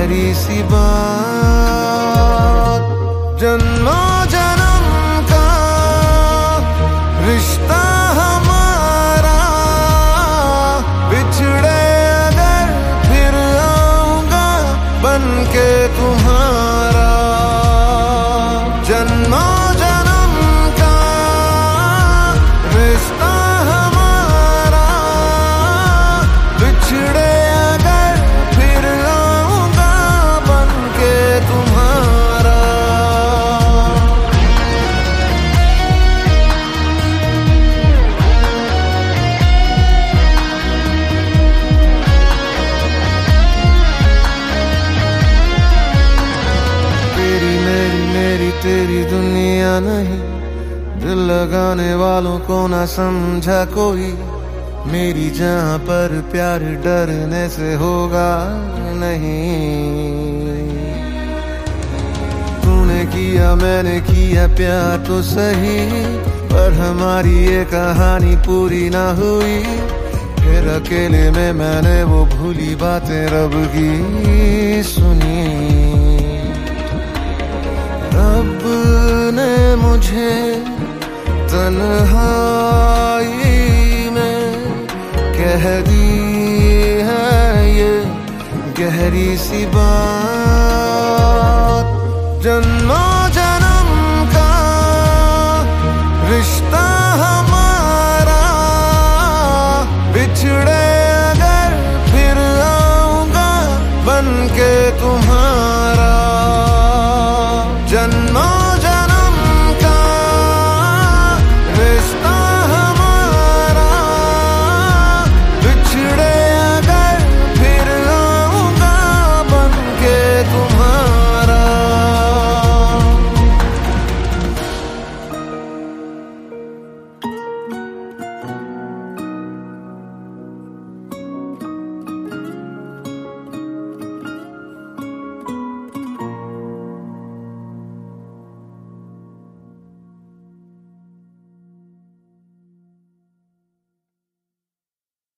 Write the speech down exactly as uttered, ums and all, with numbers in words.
गहरी सी बात, जन्मों जन्म का रिश्ता हमारा, बिछड़े अगर फिर आऊंगा बन के तुम्हारा। जन्मों जन्म का रिश्ता हमारा, बिछड़े अगर फिर आऊंगा बन के तुम्हारा। तेरी मेरी मेरी तेरी दुनिया नहीं, दिल लगाने वालों को ना समझा कोई। मेरी जहां पर प्यार डरने से होगा नहीं। तूने किया मैंने किया प्यार तो सही, पर हमारी ये कहानी पूरी ना हुई। फिर अकेले में मैंने वो भूली बातें रब की सुनी। रब ने मुझे तन्हाई में कह दी है ये गहरी सी बात, जन्मों जन्म का रिश्ता हमारा, बिछड़े अगर फिर आऊंगा बन के तुम्हारा। जन्म